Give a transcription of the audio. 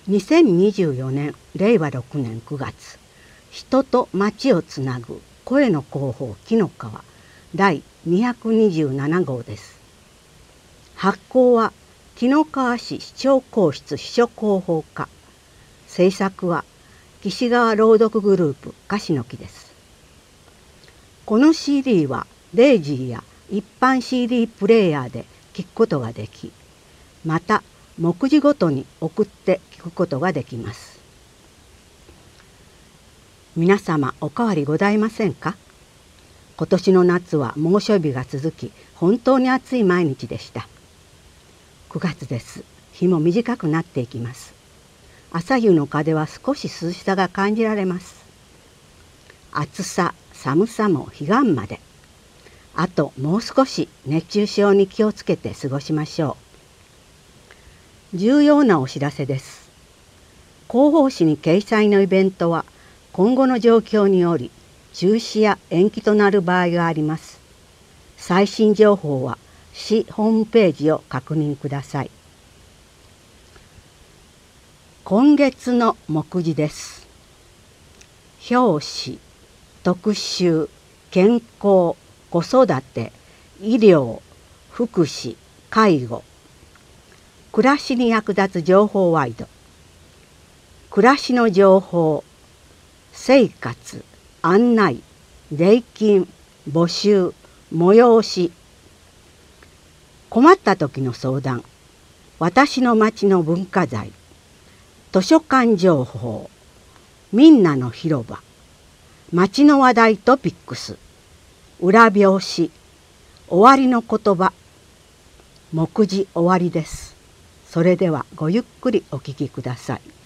2024年令和6年9月、人と町をつなぐ声の広報紀の川第227号です。発行は紀の川市市長公室秘書広報課、制作は岸川朗読グループ樫の木です。この CD はデイジーや一般 CD プレイヤーで聴くことができ、また目次ごとに送って聞くことができます。皆様お変わりございませんか？今年の夏は猛暑日が続き、本当に暑い毎日でした。9月です。日も短くなっていきます。朝夕の風は少し涼しさが感じられます。暑さ、寒さも彼岸まで。あともう少し熱中症に気をつけて過ごしましょう。重要なお知らせです。広報誌に掲載のイベントは今後の状況により中止や延期となる場合があります。最新情報は市ホームページを確認ください。今月の目次です。表紙、特集、健康、子育て、医療、福祉、介護。暮らしに役立つ情報ワイド。暮らしの情報、生活、案内、礼金、募集、催し。困った時の相談、私の町の文化財、図書館情報、みんなの広場、町の話題トピックス、裏表紙、終わりの言葉。目次終わりです。それではごゆっくりお聞きください。